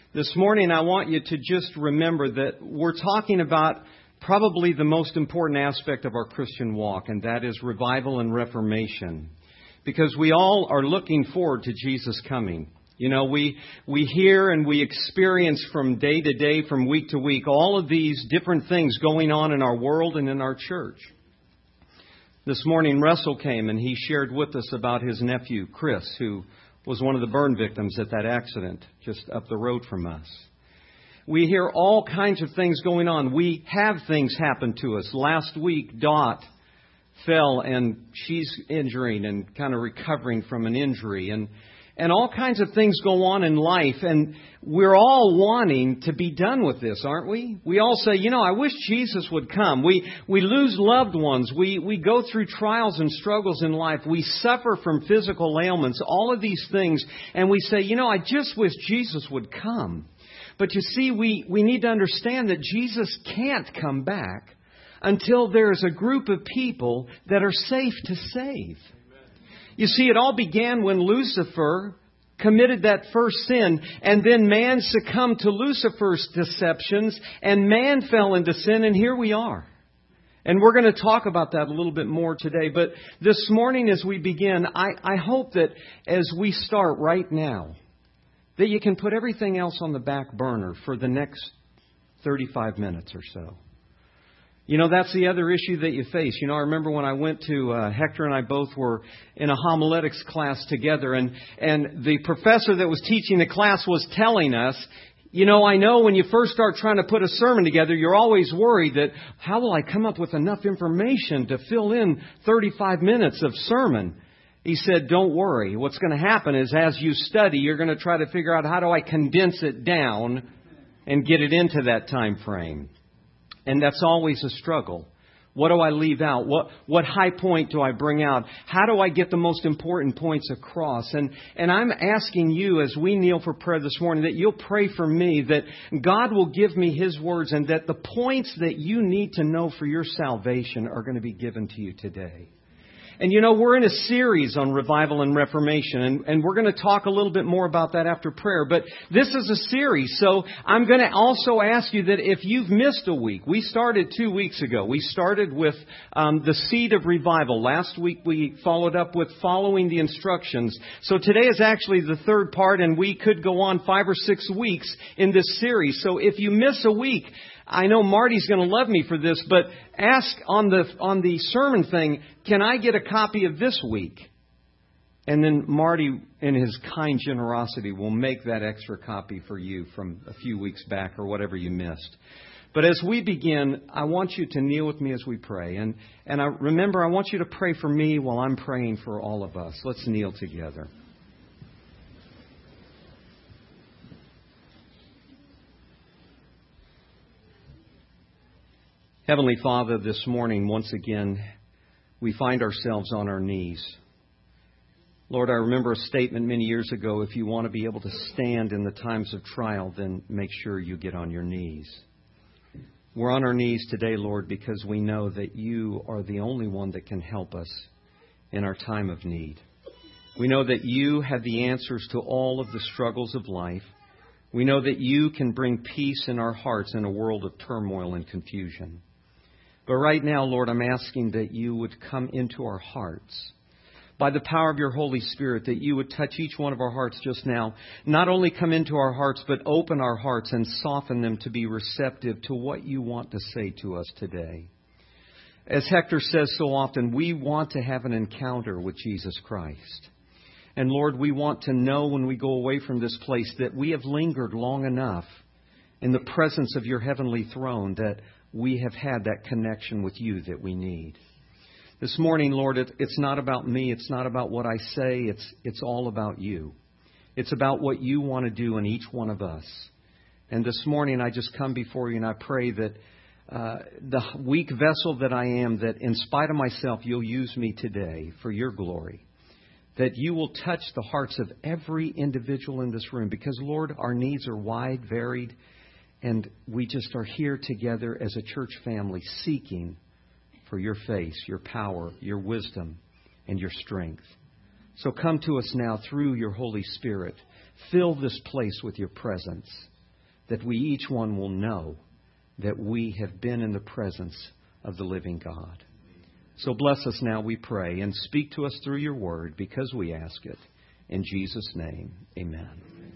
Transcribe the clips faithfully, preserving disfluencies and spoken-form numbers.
This morning, I want you to just remember that we're talking about probably the most important aspect of our Christian walk, and that is revival and reformation. Because we all are looking forward to Jesus coming. You know, we we hear and we experience from day to day, from week to week, all of these different things going on in our world and in our church. This morning, Russell came and he shared with us about his nephew, Chris, who was one of the burn victims at that accident just up the road from us. We hear all kinds of things going on. We have things happen to us. Last week, Dot fell and she's injuring and kind of recovering from an injury. And And all kinds of things go on in life, and we're all wanting to be done with this, aren't we? We all say, you know, I wish Jesus would come. We we lose loved ones. We, we go through trials and struggles in life. We suffer from physical ailments, all of these things, and we say, you know, I just wish Jesus would come. But you see, we, we need to understand that Jesus can't come back until there's a group of people that are safe to save. You see, it all began when Lucifer committed that first sin, and then man succumbed to Lucifer's deceptions, and man fell into sin, and here we are. And we're going to talk about that a little bit more today. But this morning as we begin, I, I hope that as we start right now, that you can put everything else on the back burner for the next thirty-five minutes or so. You know, that's the other issue that you face. You know, I remember when I went to, uh, Hector and I both were in a homiletics class together, and, and the professor that was teaching the class was telling us, you know, I know when you first start trying to put a sermon together, you're always worried that how will I come up with enough information to fill in thirty-five minutes of sermon? He said, don't worry. What's going to happen is as you study, you're going to try to figure out how do I condense it down and get it into that time frame. And that's always a struggle. What do I leave out? What what high point do I bring out? How do I get the most important points across? And and I'm asking you as we kneel for prayer this morning that you'll pray for me, that God will give me His words and that the points that you need to know for your salvation are going to be given to you today. And you know, we're in a series on revival and reformation, and, and we're going to talk a little bit more about that after prayer. But this is a series, so I'm going to also ask you that if you've missed a week, we started two weeks ago. We started with um, the seed of revival. Last week we followed up with following the instructions. So today is actually the third part, and we could go on five or six weeks in this series. So if you miss a week, I know Marty's going to love me for this, but ask on the on the sermon thing, can I get a copy of this week? And then Marty, in his kind generosity, will make that extra copy for you from a few weeks back or whatever you missed. But as we begin, I want you to kneel with me as we pray. And, and I, remember, I want you to pray for me while I'm praying for all of us. Let's kneel together. Heavenly Father, this morning, once again, we find ourselves on our knees. Lord, I remember a statement many years ago, if you want to be able to stand in the times of trial, then make sure you get on your knees. We're on our knees today, Lord, because we know that you are the only one that can help us in our time of need. We know that you have the answers to all of the struggles of life. We know that you can bring peace in our hearts in a world of turmoil and confusion. But right now, Lord, I'm asking that you would come into our hearts by the power of your Holy Spirit, that you would touch each one of our hearts just now. Not only come into our hearts, but open our hearts and soften them to be receptive to what you want to say to us today. As Hector says so often, we want to have an encounter with Jesus Christ. And Lord, we want to know when we go away from this place that we have lingered long enough in the presence of your heavenly throne, that we have had that connection with you that we need. This morning, Lord, it, it's not about me. It's not about what I say. It's, it's all about you. It's about what you want to do in each one of us. And this morning, I just come before you and I pray that uh, the weak vessel that I am, that in spite of myself, you'll use me today for your glory. That you will touch the hearts of every individual in this room. Because, Lord, our needs are wide, varied, and we just are here together as a church family seeking for your face, your power, your wisdom, and your strength. So come to us now through your Holy Spirit. Fill this place with your presence. that we each one will know that we have been in the presence of the living God. So bless us now, we pray, and speak to us through your word, because we ask it. In Jesus' name, amen.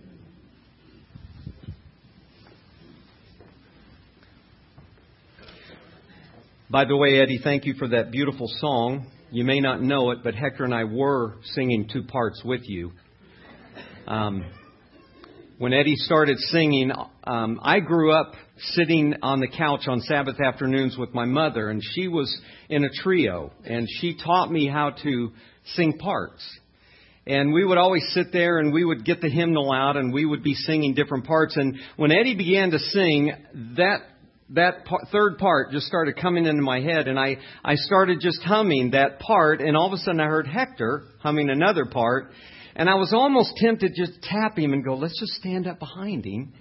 By the way, Eddie, thank you for that beautiful song. You may not know it, but Hector and I were singing two parts with you. Um, when Eddie started singing, um, I grew up sitting on the couch on Sabbath afternoons with my mother, and she was in a trio, and she taught me how to sing parts. And we would always sit there and we would get the hymnal out and we would be singing different parts. And when Eddie began to sing, that that part, third part just started coming into my head, and I, I started just humming that part, and all of a sudden I heard Hector humming another part, and I was almost tempted to just tap him and go, let's just stand up behind him.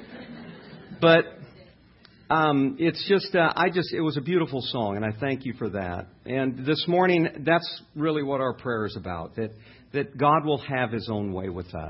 But um, it's just, uh, I just, it was a beautiful song, and I thank you for that. And this morning, that's really what our prayer is about, that, that God will have His own way with us.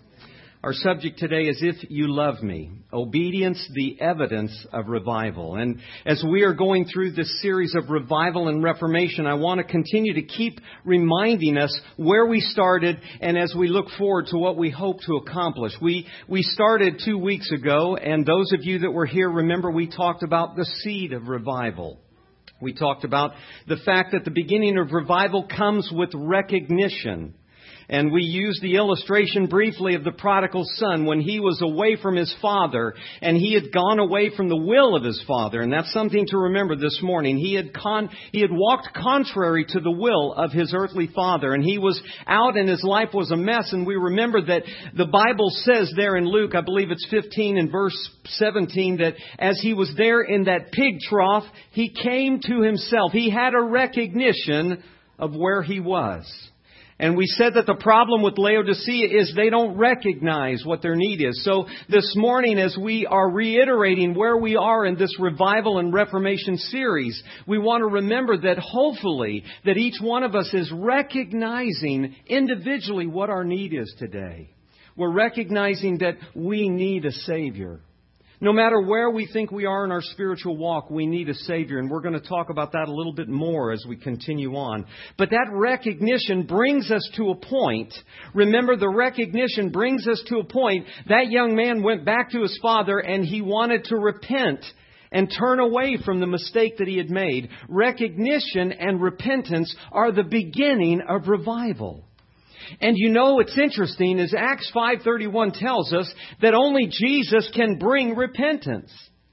Our subject today is If You Love Me, Obedience, the Evidence of Revival. And as we are going through this series of revival and reformation, I want to continue to keep reminding us where we started, and as we look forward to what we hope to accomplish. We we started two weeks ago, and those of you that were here, remember we talked about the seed of revival. We talked about the fact that the beginning of revival comes with recognition. And we used the illustration briefly of the prodigal son when he was away from his father and he had gone away from the will of his father. And that's something to remember this morning. He had con- he had walked contrary to the will of his earthly father, and he was out and his life was a mess. And we remember that the Bible says there in Luke, I believe it's fifteen and verse seventeen, that as he was there in that pig trough, he came to himself. He had a recognition of where he was. And we said that the problem with Laodicea is they don't recognize what their need is. So this morning, as we are reiterating where we are in this revival and reformation series, we want to remember that hopefully that each one of us is recognizing individually what our need is today. We're recognizing that we need a Savior. No matter where we think we are in our spiritual walk, we need a Savior. And we're going to talk about that a little bit more as we continue on. But that recognition brings us to a point. Remember, the recognition brings us to a point. That young man went back to his father and he wanted to repent and turn away from the mistake that he had made. Recognition and repentance are the beginning of revival. And you know what's interesting is Acts five thirty-one tells us that only Jesus can bring repentance.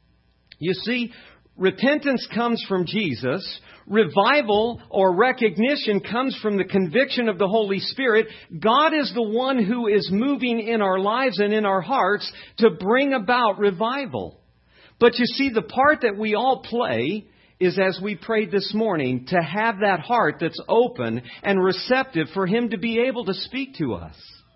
You see, repentance comes from Jesus. Revival or recognition comes from the conviction of the Holy Spirit. God is the one who is moving in our lives and in our hearts to bring about revival. But you see, the part that we all play is, as we prayed this morning, to have that heart that's open and receptive for Him to be able to speak to us.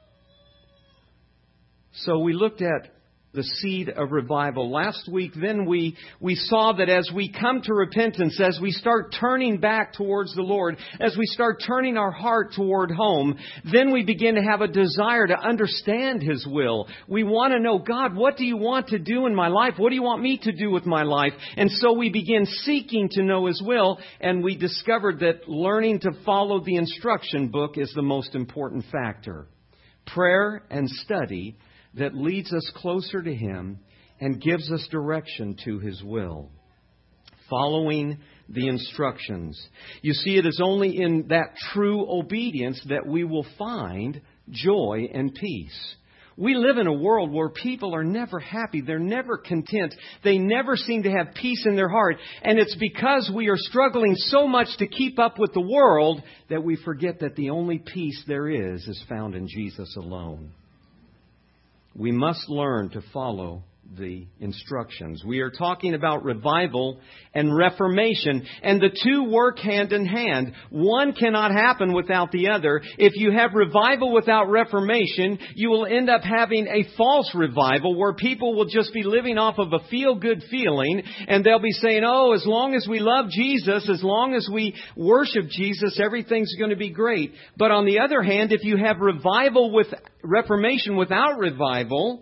So we looked at the seed of revival. Last week, then we, we saw that as we come to repentance, as we start turning back towards the Lord, as we start turning our heart toward home, then we begin to have a desire to understand His will. We want to know, God, what do you want to do in my life? What do you want me to do with my life? And so we begin seeking to know His will, and we discovered that learning to follow the instruction book is the most important factor. Prayer and study that leads us closer to Him and gives us direction to His will. Following the instructions. You see, it is only in that true obedience that we will find joy and peace. We live in a world where people are never happy. They're never content. They never seem to have peace in their heart. And it's because we are struggling so much to keep up with the world that we forget that the only peace there is is found in Jesus alone. We must learn to follow the instructions. We are talking about revival and reformation, and the two work hand in hand. One cannot happen without the other. If you have revival without reformation, you will end up having a false revival where people will just be living off of a feel-good feeling, and they'll be saying, oh, as long as we love Jesus, as long as we worship Jesus, everything's going to be great. But on the other hand, if you have revival with reformation without revival,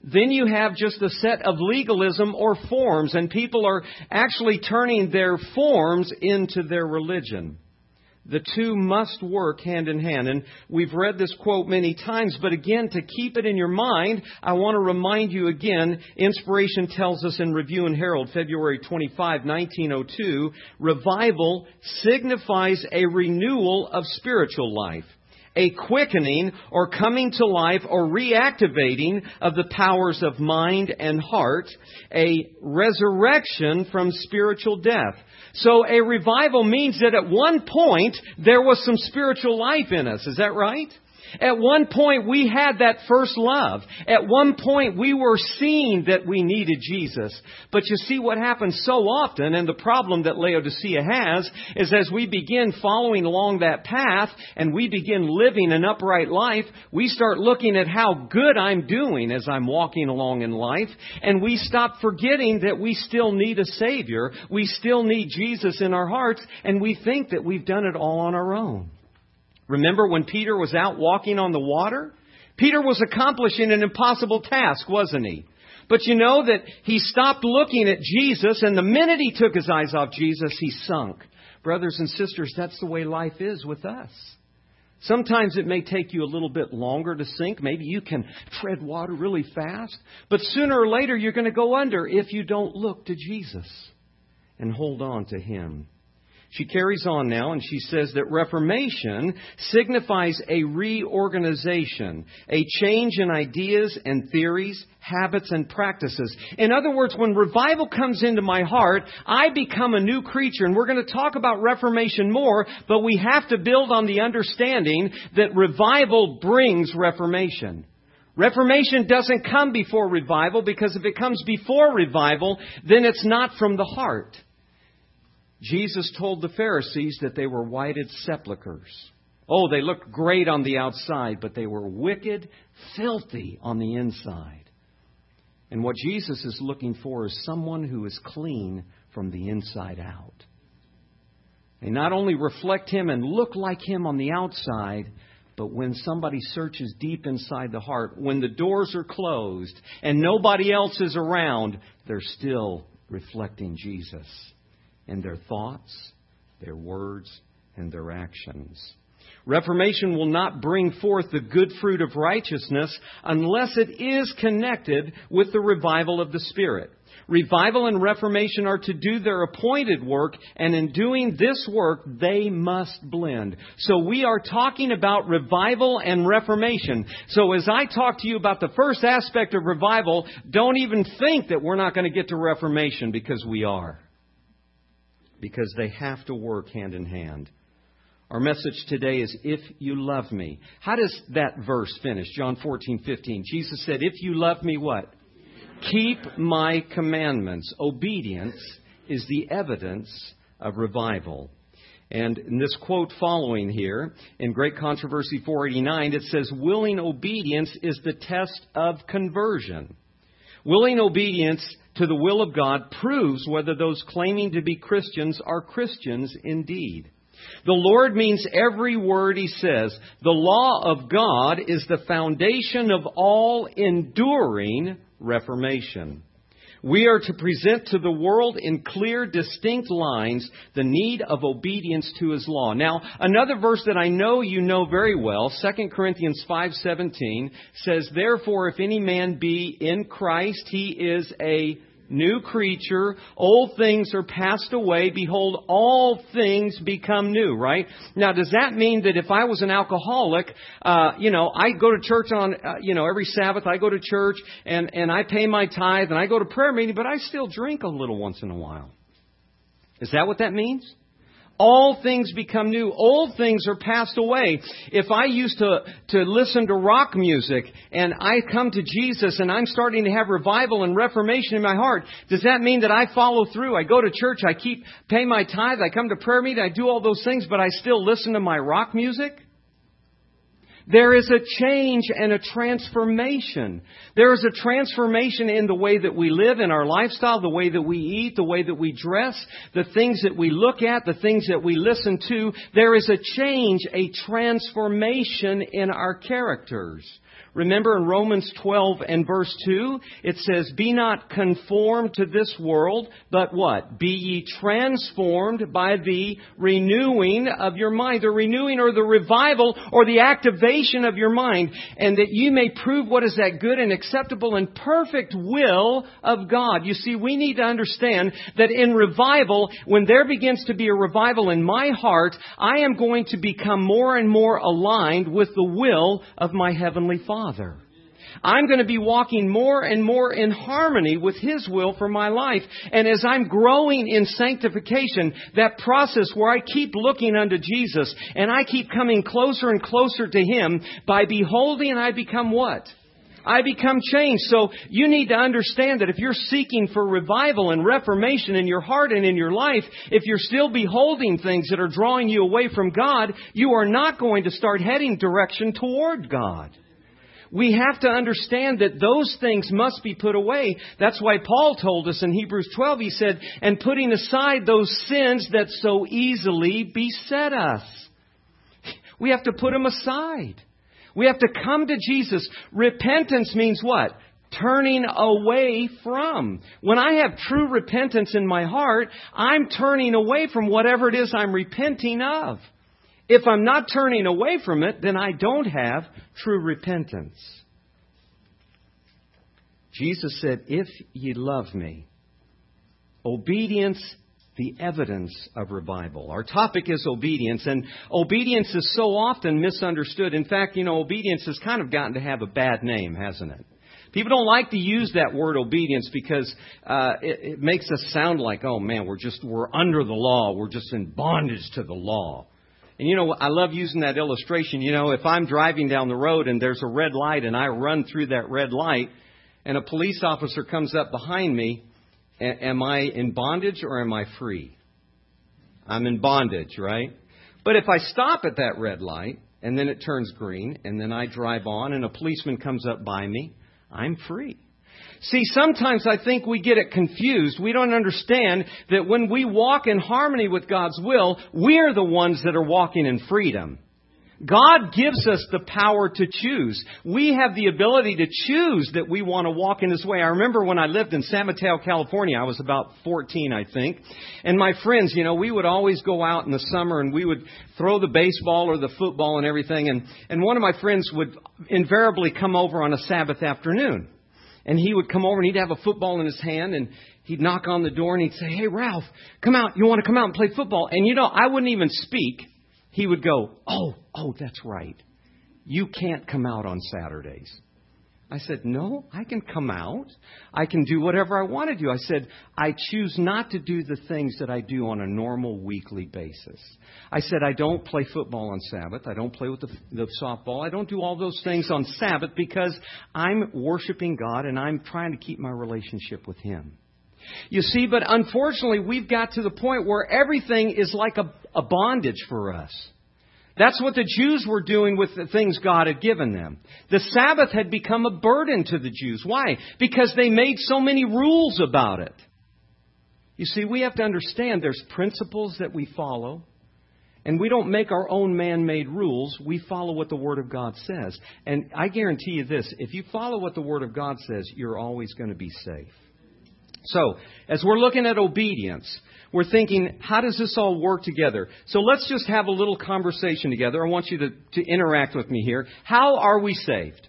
then you have just a set of legalism or forms, and people are actually turning their forms into their religion. The two must work hand in hand. And we've read this quote many times, but again, to keep it in your mind, I want to remind you again, Inspiration tells us in Review and Herald, February twenty-fifth, nineteen oh two, revival signifies a renewal of spiritual life, a quickening or coming to life or reactivating of the powers of mind and heart, a resurrection from spiritual death. So a revival means that at one point there was some spiritual life in us. Is that right? At one point we had that first love. At one point we were seeing that we needed Jesus. But you see what happens so often, and the problem that Laodicea has, is as we begin following along that path and we begin living an upright life, we start looking at how good I'm doing as I'm walking along in life, and we stop forgetting that we still need a Savior. We still need Jesus in our hearts, and we think that we've done it all on our own. Remember when Peter was out walking on the water? Peter was accomplishing an impossible task, wasn't he? But you know that he stopped looking at Jesus, and the minute he took his eyes off Jesus, he sunk. Brothers and sisters, that's the way life is with us. Sometimes it may take you a little bit longer to sink. Maybe you can tread water really fast. But sooner or later, you're going to go under if you don't look to Jesus and hold on to Him. She carries on now, and she says that Reformation signifies a reorganization, a change in ideas and theories, habits and practices. In other words, when revival comes into my heart, I become a new creature. And we're going to talk about Reformation more, but we have to build on the understanding that revival brings reformation. Reformation doesn't come before revival, because if it comes before revival, then it's not from the heart. Jesus told the Pharisees that they were whited sepulchres. Oh, they looked great on the outside, but they were wicked, filthy on the inside. And what Jesus is looking for is someone who is clean from the inside out. They not only reflect Him and look like Him on the outside, but when somebody searches deep inside the heart, when the doors are closed and nobody else is around, they're still reflecting Jesus in their thoughts, their words, and their actions. Reformation will not bring forth the good fruit of righteousness unless it is connected with the revival of the Spirit. Revival and Reformation are to do their appointed work, and in doing this work, they must blend. So we are talking about revival and Reformation. So as I talk to you about the first aspect of revival, don't even think that we're not going to get to Reformation, because we are. Because they have to work hand in hand. Our message today is, if you love me. How does that verse finish? John fourteen fifteen. Jesus said, if you love me, what? Keep my commandments. Obedience is the evidence of revival. And in this quote following here, in Great Controversy four eighty-nine, it says, willing obedience is the test of conversion. Willing obedience to the will of God proves whether those claiming to be Christians are Christians indeed. The Lord means every word He says. The law of God is the foundation of all enduring reformation. We are to present to the world in clear, distinct lines the need of obedience to His law. Now, another verse that I know you know very well, Second Corinthians five seventeen, says, therefore, if any man be in Christ, he is a new creature. Old things are passed away. Behold, all things become new, right? Now, does that mean that if I was an alcoholic, uh, you know, I go to church on, uh, you know, every Sabbath, I go to church and, and I pay my tithe and I go to prayer meeting, but I still drink a little once in a while? Is that what that means? All things become new. Old things are passed away. If I used to, to listen to rock music and I come to Jesus and I'm starting to have revival and reformation in my heart, does that mean that I follow through? I go to church, I keep pay my tithe, I come to prayer meeting, I do all those things, but I still listen to my rock music? There is a change and a transformation. There is a transformation in the way that we live, in our lifestyle, the way that we eat, the way that we dress, the things that we look at, the things that we listen to. There is a change, a transformation in our characters. Remember in Romans twelve and verse two, it says, "Be not conformed to this world, but what? Be ye transformed by the renewing of your mind." The renewing or the revival or the activation of your mind. "And that you may prove what is that good and acceptable and perfect will of God." You see, we need to understand that in revival, when there begins to be a revival in my heart, I am going to become more and more aligned with the will of my Heavenly Father. Father. I'm going to be walking more and more in harmony with His will for my life. And as I'm growing in sanctification, that process where I keep looking unto Jesus and I keep coming closer and closer to Him, by beholding, I become what? I become changed. So you need to understand that if you're seeking for revival and reformation in your heart and in your life, if you're still beholding things that are drawing you away from God, you are not going to start heading direction toward God. We have to understand that those things must be put away. That's why Paul told us in Hebrews twelve, he said, "And putting aside those sins that so easily beset us." We have to put them aside. We have to come to Jesus. Repentance means what? Turning away from. When I have true repentance in my heart, I'm turning away from whatever it is I'm repenting of. If I'm not turning away from it, then I don't have true repentance. Jesus said, "If ye love me," obedience, the evidence of revival. Our topic is obedience, and obedience is so often misunderstood. In fact, you know, obedience has kind of gotten to have a bad name, hasn't it? People don't like to use that word obedience because uh, it, it makes us sound like, oh man, we're just, we're under the law. We're just in bondage to the law. And, you know, I love using that illustration. You know, if I'm driving down the road and there's a red light and I run through that red light and a police officer comes up behind me, a- am I in bondage or am I free? I'm in bondage, right? But if I stop at that red light and then it turns green and then I drive on and a policeman comes up by me, I'm free. See, sometimes I think we get it confused. We don't understand that when we walk in harmony with God's will, we're the ones that are walking in freedom. God gives us the power to choose. We have the ability to choose that we want to walk in His way. I remember when I lived in San Mateo, California, I was about fourteen, I think. And my friends, you know, we would always go out in the summer and we would throw the baseball or the football and everything. And, and one of my friends would invariably come over on a Sabbath afternoon. And he would come over and he'd have a football in his hand and he'd knock on the door and he'd say, "Hey, Ralph, come out. You want to come out and play football?" And, you know, I wouldn't even speak. He would go, oh, oh, that's right. You can't come out on Saturdays. I said, "No, I can come out. I can do whatever I want to do." I said, "I choose not to do the things that I do on a normal weekly basis." I said, "I don't play football on Sabbath. I don't play with the, the softball. I don't do all those things on Sabbath because I'm worshiping God and I'm trying to keep my relationship with Him." You see, but unfortunately, we've got to the point where everything is like a, a bondage for us. That's what the Jews were doing with the things God had given them. The Sabbath had become a burden to the Jews. Why? Because they made so many rules about it. You see, we have to understand there's principles that we follow. And we don't make our own man-made rules. We follow what the Word of God says. And I guarantee you this, if you follow what the Word of God says, you're always going to be safe. So, as we're looking at obedience, we're thinking, how does this all work together? So let's just have a little conversation together. I want you to, to interact with me here. How are we saved?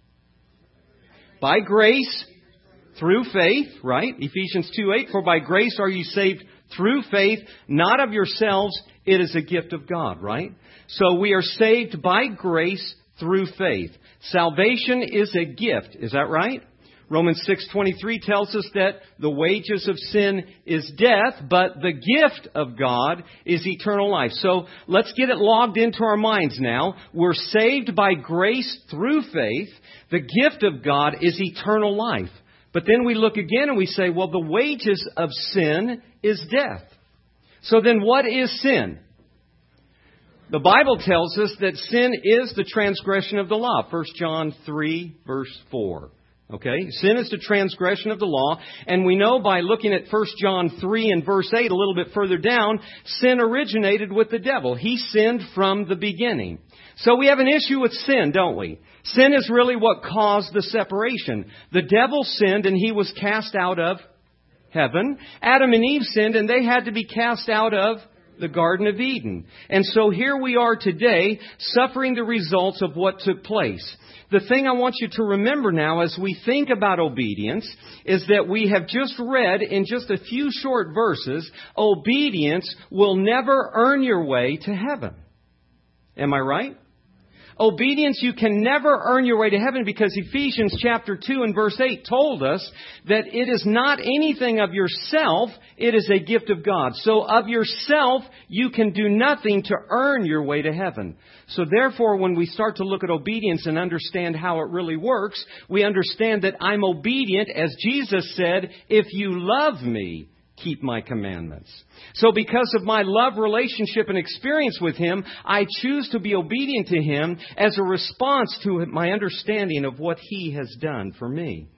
By grace, through faith, right? Ephesians two eight, "For by grace are you saved through faith, not of yourselves, it is a gift of God," right? So we are saved by grace through faith. Salvation is a gift. Is that right? Romans six twenty-three tells us that the wages of sin is death, but the gift of God is eternal life. So let's get it logged into our minds now. We're saved by grace through faith. The gift of God is eternal life. But then we look again and we say, well, the wages of sin is death. So then what is sin? The Bible tells us that sin is the transgression of the law. First John three, verse four. Okay? Sin is the transgression of the law. And we know by looking at First John three and verse eight a little bit further down, sin originated with the devil. He sinned from the beginning. So we have an issue with sin, don't we? Sin is really what caused the separation. The devil sinned and he was cast out of heaven. Adam and Eve sinned and they had to be cast out of the Garden of Eden. And so here we are today, suffering the results of what took place. The thing I want you to remember now as we think about obedience is that we have just read in just a few short verses, obedience will never earn your way to heaven. Am I right? Obedience, you can never earn your way to heaven because Ephesians chapter two and verse eight told us that it is not anything of yourself, it is a gift of God. So of yourself, you can do nothing to earn your way to heaven. So therefore, when we start to look at obedience and understand how it really works, we understand that I'm obedient, as Jesus said, if you love me, keep my commandments. So because of my love relationship and experience with Him, I choose to be obedient to Him as a response to my understanding of what He has done for me.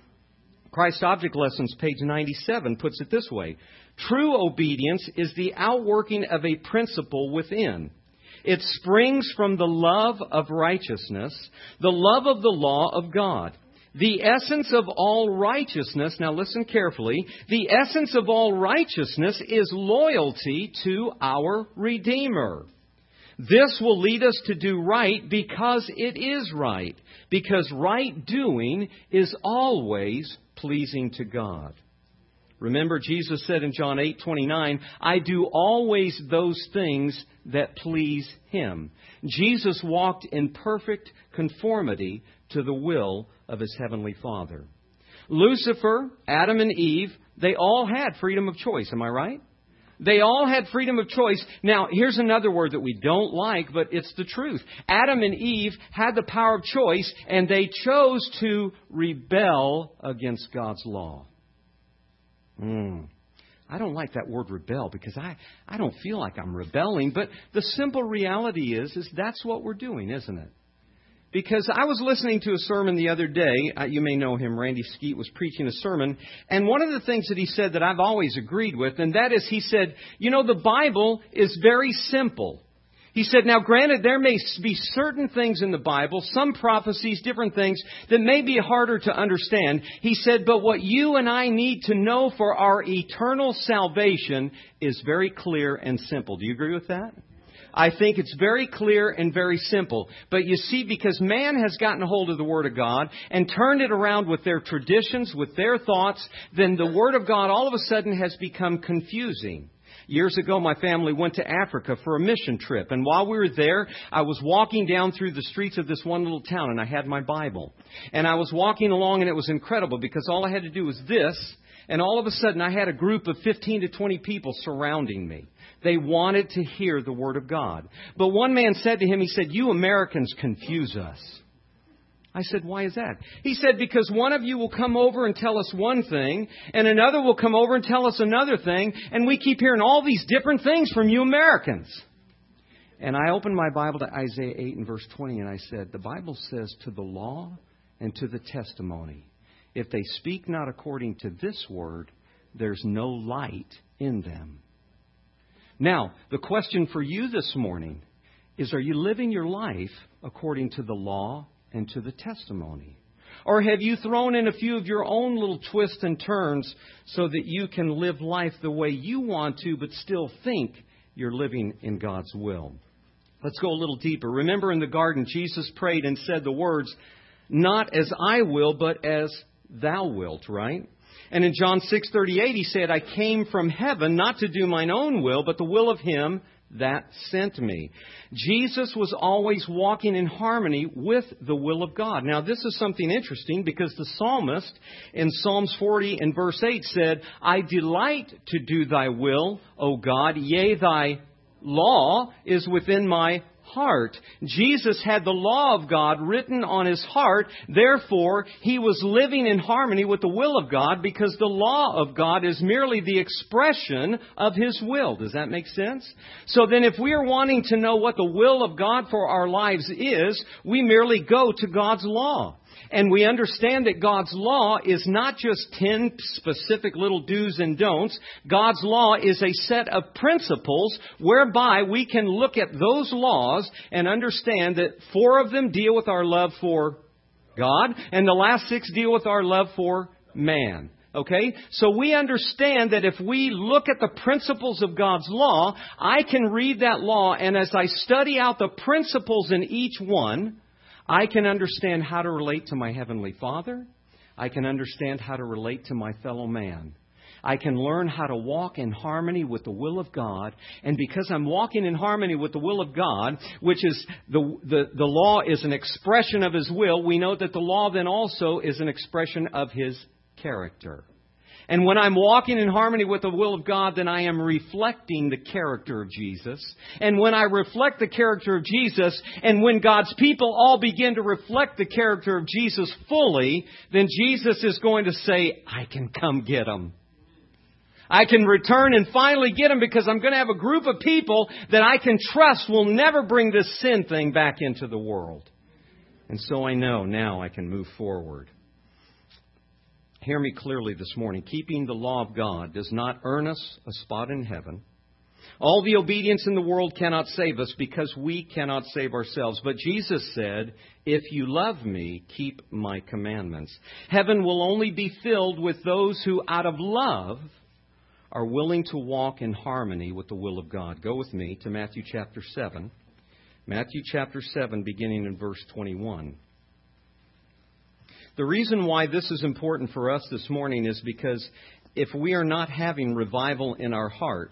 Christ Object Lessons, page ninety-seven, puts it this way. True obedience is the outworking of a principle within. It springs from the love of righteousness, the love of the law of God. The essence of all righteousness, now listen carefully, the essence of all righteousness is loyalty to our Redeemer. This will lead us to do right because it is right, because right doing is always pleasing to God. Remember, Jesus said in John eight twenty-nine, I do always those things that please Him. Jesus walked in perfect conformity to the will of His Heavenly Father. Lucifer, Adam and Eve, they all had freedom of choice. Am I right? They all had freedom of choice. Now, here's another word that we don't like, but it's the truth. Adam and Eve had the power of choice, and they chose to rebel against God's law. Mm. I don't like that word rebel because I, I don't feel like I'm rebelling. But the simple reality is, is that's what we're doing, isn't it? Because I was listening to a sermon the other day. Uh, you may know him. Randy Skeet was preaching a sermon. And one of the things that he said that I've always agreed with, and that is he said, you know, the Bible is very simple. He said, now granted, there may be certain things in the Bible, some prophecies, different things that may be harder to understand. He said, but what you and I need to know for our eternal salvation is very clear and simple. Do you agree with that? I think it's very clear and very simple. But you see, because man has gotten a hold of the Word of God and turned it around with their traditions, with their thoughts, then the Word of God all of a sudden has become confusing. Years ago, my family went to Africa for a mission trip. And while we were there, I was walking down through the streets of this one little town, and I had my Bible. And I was walking along, and it was incredible because all I had to do was this. And all of a sudden, I had a group of fifteen to twenty people surrounding me. They wanted to hear the Word of God. But one man said to him, he said, you Americans confuse us. I said, why is that? He said, because one of you will come over and tell us one thing, and another will come over and tell us another thing, and we keep hearing all these different things from you Americans. And I opened my Bible to Isaiah eight and verse twenty, and I said, the Bible says to the law and to the testimony, if they speak not according to this word, there's no light in them. Now, the question for you this morning is, are you living your life according to the law and to the testimony? Or have you thrown in a few of your own little twists and turns so that you can live life the way you want to, but still think you're living in God's will? Let's go a little deeper. Remember in the garden, Jesus prayed and said the words, not as I will, but as thou wilt, right? And in John six thirty-eight, He said, I came from heaven not to do mine own will, but the will of Him that sent me. Jesus was always walking in harmony with the will of God. Now, this is something interesting because the psalmist in Psalms forty and verse eight said, I delight to do thy will, O God, yea, thy law is within my heart. Jesus had the law of God written on His heart. Therefore, He was living in harmony with the will of God because the law of God is merely the expression of His will. Does that make sense? So then if we are wanting to know what the will of God for our lives is, we merely go to God's law. And we understand that God's law is not just ten specific little do's and don'ts. God's law is a set of principles whereby we can look at those laws and understand that four of them deal with our love for God, and the last six deal with our love for man. Okay? So we understand that if we look at the principles of God's law, I can read that law, and as I study out the principles in each one, I can understand how to relate to my Heavenly Father. I can understand how to relate to my fellow man. I can learn how to walk in harmony with the will of God. And because I'm walking in harmony with the will of God, which is the, the, the law is an expression of His will, we know that the law then also is an expression of His character. And when I'm walking in harmony with the will of God, then I am reflecting the character of Jesus. And when I reflect the character of Jesus, and when God's people all begin to reflect the character of Jesus fully, then Jesus is going to say, I can come get them. I can return and finally get them, because I'm going to have a group of people that I can trust will never bring this sin thing back into the world. And so I know now I can move forward. Hear me clearly this morning. Keeping the law of God does not earn us a spot in heaven. All the obedience in the world cannot save us, because we cannot save ourselves. But Jesus said, if you love me, keep my commandments. Heaven will only be filled with those who, out of love, are willing to walk in harmony with the will of God. Go with me to Matthew chapter seven. Matthew chapter seven, beginning in verse twenty-one. The reason why this is important for us this morning is because if we are not having revival in our hearts,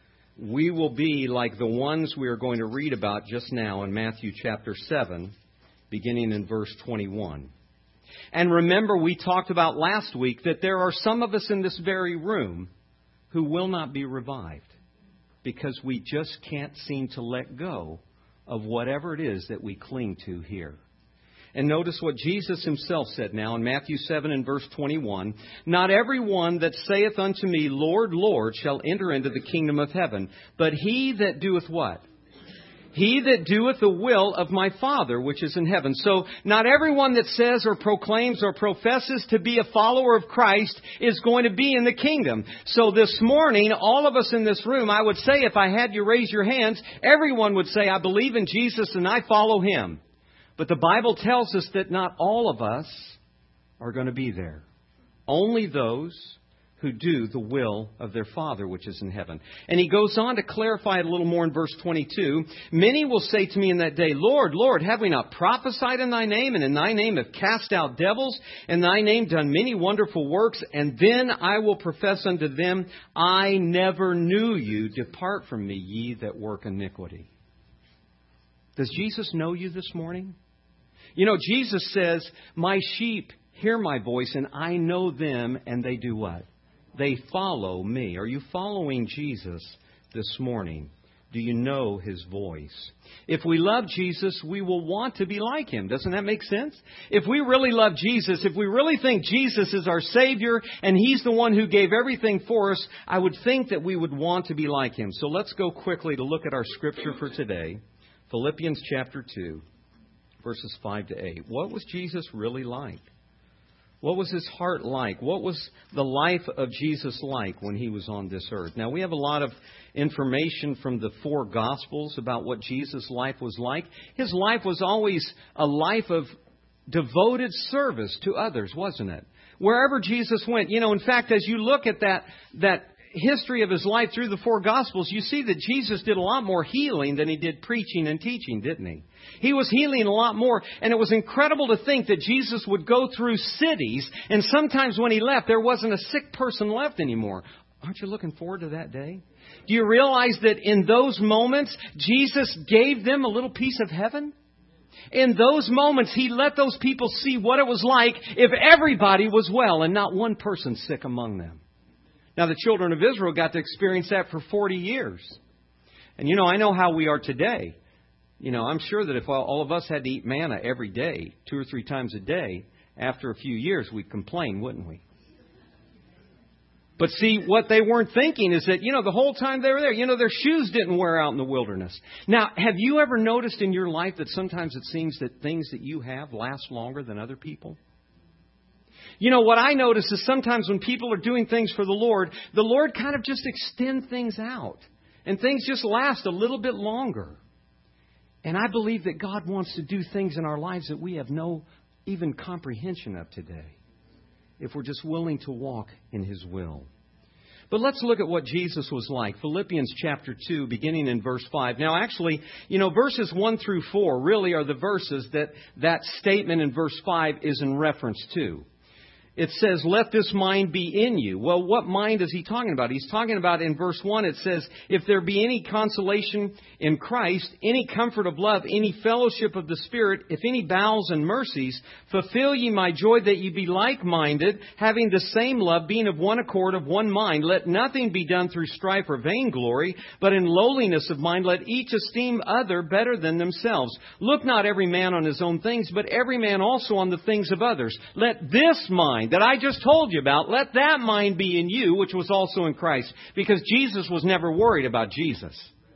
we will be like the ones we are going to read about just now in Matthew chapter seven, beginning in verse twenty-one. And remember, we talked about last week that there are some of us in this very room who will not be revived because we just can't seem to let go of whatever it is that we cling to here. And notice what Jesus Himself said now in Matthew seven and verse twenty-one. Not everyone that saith unto me, Lord, Lord, shall enter into the kingdom of heaven, but he that doeth what? He that doeth the will of my Father which is in heaven. So not everyone that says or proclaims or professes to be a follower of Christ is going to be in the kingdom. So this morning, all of us in this room, I would say, if I had you raise your hands, everyone would say, I believe in Jesus and I follow Him. But the Bible tells us that not all of us are going to be there. Only those who do the will of their Father which is in heaven. And He goes on to clarify it a little more in verse twenty-two. Many will say to me in that day, Lord, Lord, have we not prophesied in Thy name, and in Thy name have cast out devils, and Thy name done many wonderful works? And then I will profess unto them, I never knew you. Depart from me, ye that work iniquity. Does Jesus know you this morning? You know, Jesus says, my sheep hear my voice, and I know them, and they do what? They follow me. Are you following Jesus this morning? Do you know His voice? If we love Jesus, we will want to be like Him. Doesn't that make sense? If we really love Jesus, if we really think Jesus is our Savior and He's the one who gave everything for us, I would think that we would want to be like Him. So let's go quickly to look at our scripture for today. Philippians chapter two. Verses five to eight. What was Jesus really like? What was His heart like? What was the life of Jesus like when He was on this earth? Now, we have a lot of information from the four Gospels about what Jesus' life was like. His life was always a life of devoted service to others, wasn't it? Wherever Jesus went. You know, in fact, as you look at that, that history of His life through the four Gospels, you see that Jesus did a lot more healing than He did preaching and teaching, didn't He? He was healing a lot more, and it was incredible to think that Jesus would go through cities, and sometimes when He left, there wasn't a sick person left anymore. Aren't you looking forward to that day? Do you realize that in those moments, Jesus gave them a little piece of heaven? In those moments, He let those people see what it was like if everybody was well and not one person sick among them. Now, the children of Israel got to experience that for forty years. And, you know, I know how we are today. You know, I'm sure that if all of us had to eat manna every day, two or three times a day, after a few years, we'd complain, wouldn't we? But see, what they weren't thinking is that, you know, the whole time they were there, you know, their shoes didn't wear out in the wilderness. Now, have you ever noticed in your life that sometimes it seems that things that you have last longer than other people? You know, what I notice is sometimes when people are doing things for the Lord, the Lord kind of just extend things out. And things just last a little bit longer. And I believe that God wants to do things in our lives that we have no even comprehension of today, if we're just willing to walk in His will. But let's look at what Jesus was like. Philippians chapter two, beginning in verse five. Now, actually, you know, verses one through four really are the verses that that statement in verse five is in reference to. It says, let this mind be in you. Well, what mind is he talking about? He's talking about in verse one, it says, if there be any consolation in Christ, any comfort of love, any fellowship of the Spirit, if any bowels and mercies, fulfill ye my joy that ye be like-minded, having the same love, being of one accord, of one mind. Let nothing be done through strife or vainglory, but in lowliness of mind let each esteem other better than themselves. Look not every man on his own things, but every man also on the things of others. Let this mind that I just told you about, let that mind be in you, which was also in Christ. Because Jesus was never worried about Jesus.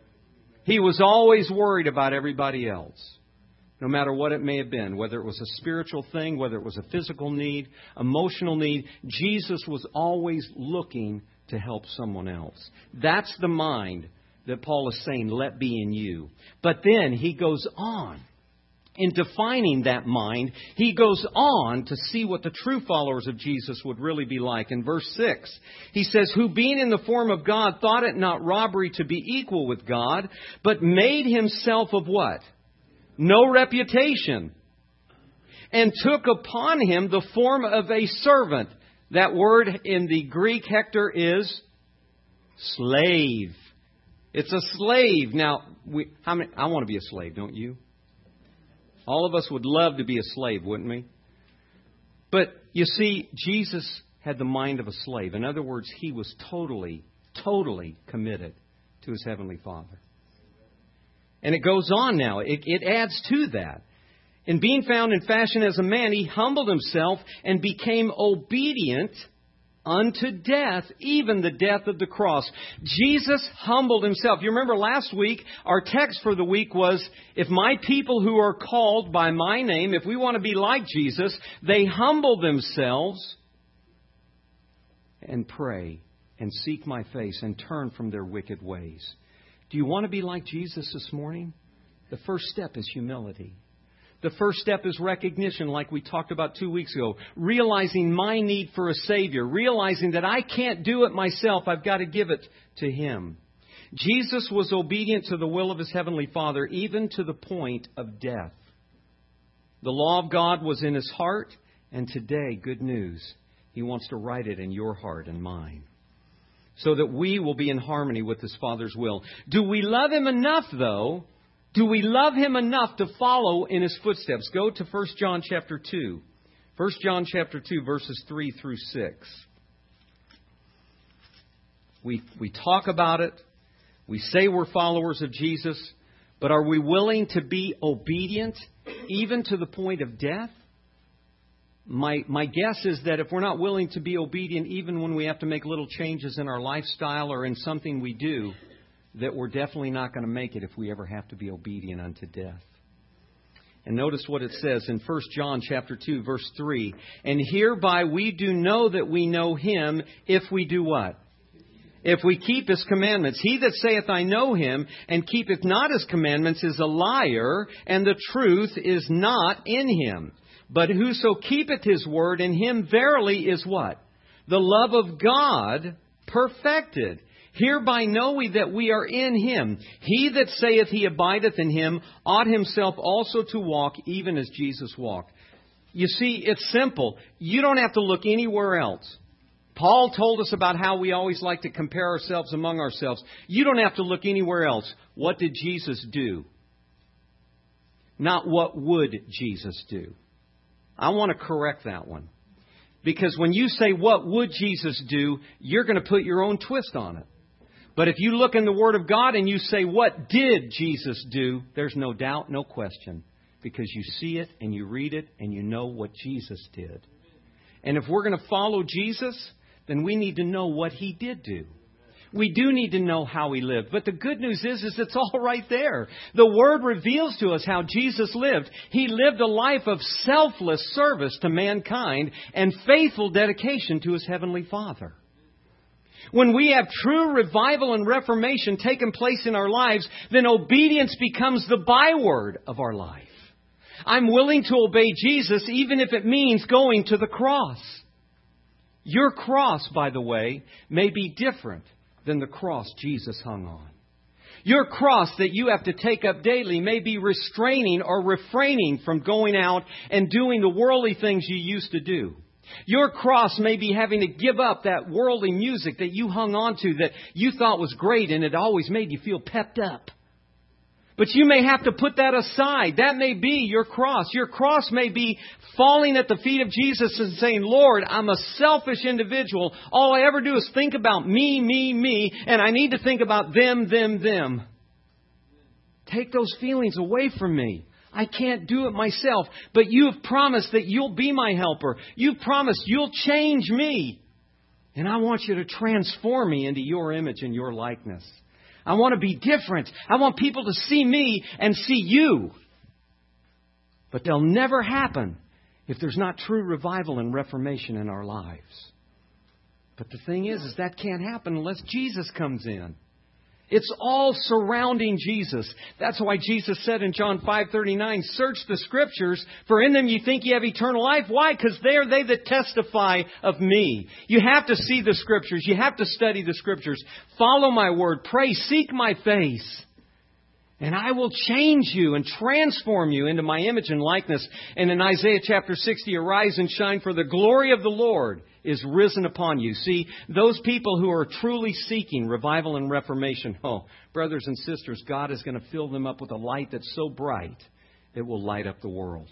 He was always worried about everybody else. No matter what it may have been, whether it was a spiritual thing, whether it was a physical need, emotional need, Jesus was always looking to help someone else. That's the mind that Paul is saying, let be in you. But then he goes on. In defining that mind, he goes on to see what the true followers of Jesus would really be like. In verse six, he says, who being in the form of God thought it not robbery to be equal with God, but made himself of what? No reputation. And took upon him the form of a servant. That word in the Greek, Hector, is slave. It's a slave. Now, we, how many, I want to be a slave, don't you? All of us would love to be a slave, wouldn't we? But you see, Jesus had the mind of a slave. In other words, he was totally, totally committed to his Heavenly Father. And it goes on now. It, it adds to that. In being found in fashion as a man, he humbled himself and became obedient unto death, even the death of the cross. Jesus humbled himself. You remember last week, our text for the week was, if my people who are called by my name, if we want to be like Jesus, they humble themselves and pray and seek my face and turn from their wicked ways. Do you want to be like Jesus this morning? The first step is humility. The first step is recognition, like we talked about two weeks ago. Realizing my need for a Savior. Realizing that I can't do it myself. I've got to give it to Him. Jesus was obedient to the will of His Heavenly Father, even to the point of death. The law of God was in His heart, and today, good news, He wants to write it in your heart and mine, so that we will be in harmony with His Father's will. Do we love Him enough, though? Do we love Him enough to follow in His footsteps? Go to First John chapter two. First John chapter two, verses three through six. We, we talk about it. We say we're followers of Jesus. But are we willing to be obedient even to the point of death? My, my guess is that if we're not willing to be obedient even when we have to make little changes in our lifestyle or in something we do, that we're definitely not going to make it if we ever have to be obedient unto death. And notice what it says in First John chapter two, verse three. And hereby we do know that we know Him if we do what? If we keep His commandments. He that saith, I know Him, and keepeth not His commandments is a liar, and the truth is not in him. But whoso keepeth His word, in him verily is what? The love of God perfected. Hereby know we that we are in Him. He that saith he abideth in Him ought himself also to walk even as Jesus walked. You see, it's simple. You don't have to look anywhere else. Paul told us about how we always like to compare ourselves among ourselves. You don't have to look anywhere else. What did Jesus do? Not what would Jesus do. I want to correct that one. Because when you say, what would Jesus do, you're going to put your own twist on it. But if you look in the Word of God and you say, what did Jesus do? There's no doubt, no question. Because you see it and you read it and you know what Jesus did. And if we're going to follow Jesus, then we need to know what He did do. We do need to know how He lived. But the good news is, is it's all right there. The Word reveals to us how Jesus lived. He lived a life of selfless service to mankind and faithful dedication to His Heavenly Father. When we have true revival and reformation taking place in our lives, then obedience becomes the byword of our life. I'm willing to obey Jesus even if it means going to the cross. Your cross, by the way, may be different than the cross Jesus hung on. Your cross that you have to take up daily may be restraining or refraining from going out and doing the worldly things you used to do. Your cross may be having to give up that worldly music that you hung on to that you thought was great and it always made you feel pepped up. But you may have to put that aside. That may be your cross. Your cross may be falling at the feet of Jesus and saying, Lord, I'm a selfish individual. All I ever do is think about me, me, me, and I need to think about them, them, them. Take those feelings away from me. I can't do it myself. But you have promised that you'll be my helper. You've promised you'll change me. And I want you to transform me into your image and your likeness. I want to be different. I want people to see me and see you. But they'll never happen if there's not true revival and reformation in our lives. But the thing is, is that can't happen unless Jesus comes in. It's all surrounding Jesus. That's why Jesus said in John five thirty-nine, search the Scriptures, for in them you think you have eternal life. Why? Because they are they that testify of me. You have to see the Scriptures. You have to study the Scriptures. Follow my word. Pray. Seek my face. And I will change you and transform you into my image and likeness. And in Isaiah chapter sixty, arise and shine, for the glory of the Lord is risen upon you. See, those people who are truly seeking revival and reformation, oh, brothers and sisters, God is going to fill them up with a light that's so bright it will light up the world.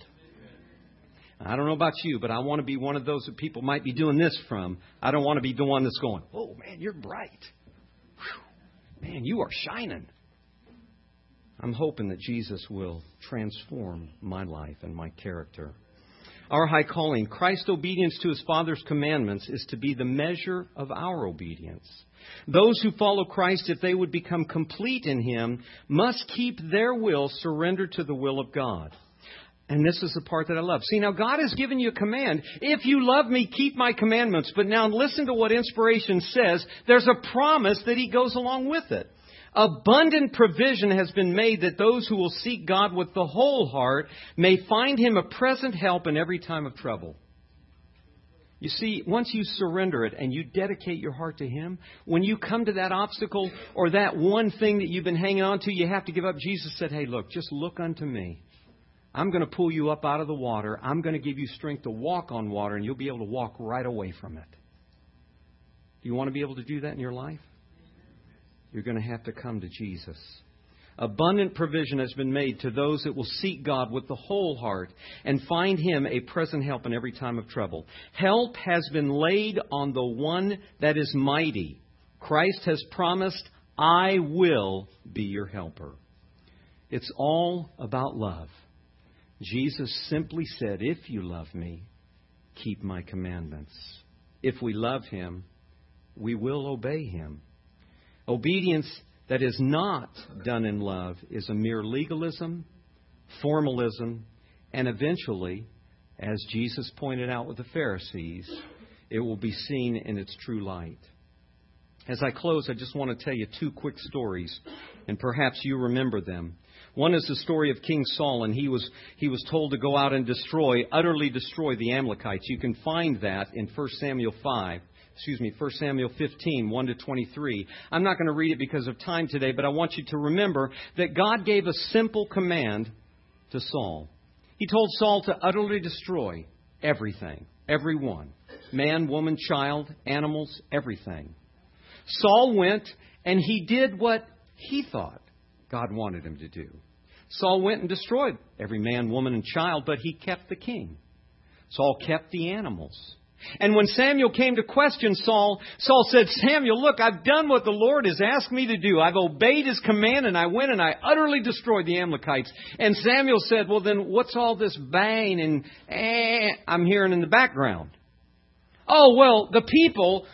I don't know about you, but I want to be one of those that people might be doing this from. I don't want to be the one that's going, oh, man, you're bright. Whew. Man, you are shining. I'm hoping that Jesus will transform my life and my character. Our high calling, Christ's obedience to His Father's commandments, is to be the measure of our obedience. Those who follow Christ, if they would become complete in Him, must keep their will surrendered to the will of God. And this is the part that I love. See, now God has given you a command. If you love me, keep my commandments. But now listen to what inspiration says. There's a promise that He goes along with it. Abundant provision has been made that those who will seek God with the whole heart may find Him a present help in every time of trouble. You see, once you surrender it and you dedicate your heart to Him, when you come to that obstacle or that one thing that you've been hanging on to, you have to give up. Jesus said, hey, look, just look unto me. I'm going to pull you up out of the water. I'm going to give you strength to walk on water, and you'll be able to walk right away from it. Do you want to be able to do that in your life? You're going to have to come to Jesus. Abundant provision has been made to those that will seek God with the whole heart and find Him a present help in every time of trouble. Help has been laid on the one that is mighty. Christ has promised, I will be your helper. It's all about love. Jesus simply said, if you love me, keep my commandments. If we love Him, we will obey Him. Obedience that is not done in love is a mere legalism, formalism, and eventually, as Jesus pointed out with the Pharisees, it will be seen in its true light. As I close, I just want to tell you two quick stories, and perhaps you remember them. One is the story of King Saul, and he was he was told to go out and destroy, utterly destroy the Amalekites. You can find that in First Samuel five. Excuse me, First Samuel fifteen, one to twenty-three. I'm not going to read it because of time today, but I want you to remember that God gave a simple command to Saul. He told Saul to utterly destroy everything, everyone, man, woman, child, animals, everything. Saul went and he did what he thought God wanted him to do. Saul went and destroyed every man, woman, and child, but he kept the king. Saul kept the animals. And when Samuel came to question Saul, Saul said, Samuel, look, I've done what the Lord has asked me to do. I've obeyed His command, and I went and I utterly destroyed the Amalekites. And Samuel said, well, then what's all this bang and eh I'm hearing in the background? Oh, well, the people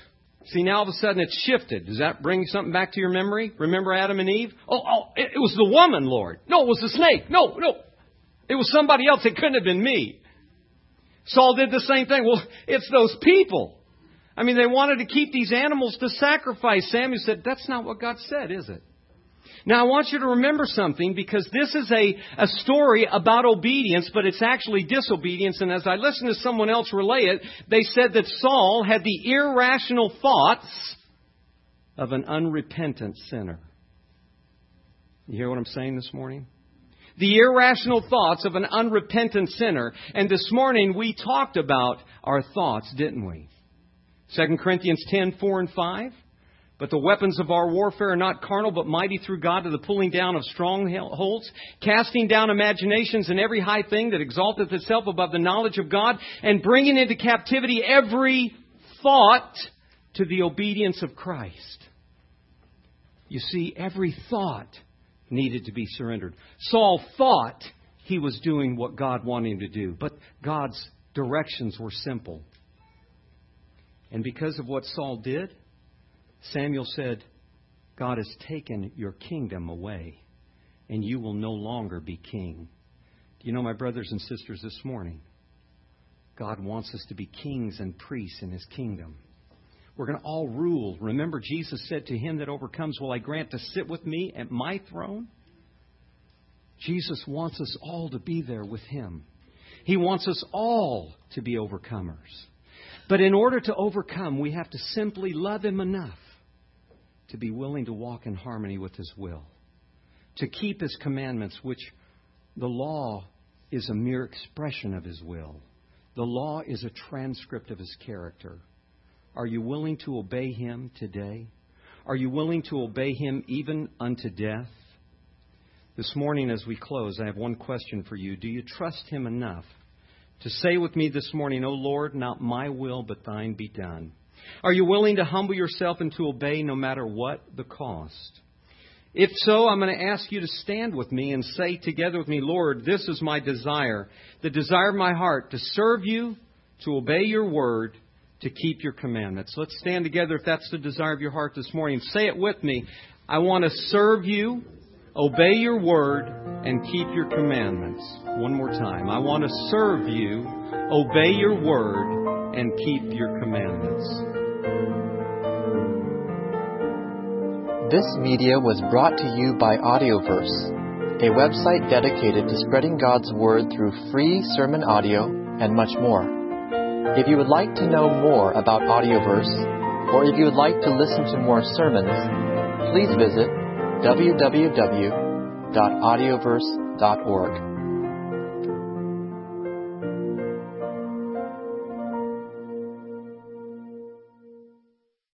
See, now all of a sudden it's shifted. Does that bring something back to your memory? Remember Adam and Eve? Oh, oh, it, it was the woman, Lord. No, it was the snake. No, no. It was somebody else. It couldn't have been me. Saul did the same thing. Well, it's those people. I mean, they wanted to keep these animals to sacrifice. Samuel said, that's not what God said, is it? Now, I want you to remember something, because this is a, a story about obedience, but it's actually disobedience. And as I listened to someone else relay it, they said that Saul had the irrational thoughts of an unrepentant sinner. You hear what I'm saying this morning? The irrational thoughts of an unrepentant sinner. And this morning we talked about our thoughts, didn't we? Second Corinthians ten, four and five. But the weapons of our warfare are not carnal, but mighty through God to the pulling down of strongholds, casting down imaginations and every high thing that exalteth itself above the knowledge of God, and bringing into captivity every thought to the obedience of Christ. You see, every thought needed to be surrendered. Saul thought he was doing what God wanted him to do, but God's directions were simple. And because of what Saul did, Samuel said, God has taken your kingdom away, and you will no longer be king. Do you know, my brothers and sisters, this morning, God wants us to be kings and priests in His kingdom. We're going to all rule. Remember, Jesus said, to him that overcomes will I grant to sit with me at my throne. Jesus wants us all to be there with Him. He wants us all to be overcomers. But in order to overcome, we have to simply love Him enough to be willing to walk in harmony with His will, to keep His commandments, which the law is a mere expression of His will. The law is a transcript of His character. Are you willing to obey Him today? Are you willing to obey Him even unto death? This morning as we close, I have one question for you. Do you trust Him enough to say with me this morning, O Lord, not my will, but Thine be done? Are you willing to humble yourself and to obey no matter what the cost? If so, I'm going to ask you to stand with me and say together with me, Lord, this is my desire, the desire of my heart, to serve You, to obey Your word, to keep Your commandments. Let's stand together if that's the desire of your heart this morning. Say it with me. I want to serve You, obey Your word, and keep Your commandments. One more time. I want to serve You, obey Your word, and keep Your commandments. This media was brought to you by Audioverse, a website dedicated to spreading God's Word through free sermon audio and much more. If you would like to know more about Audioverse, or if you would like to listen to more sermons, please visit w w w dot audioverse dot org.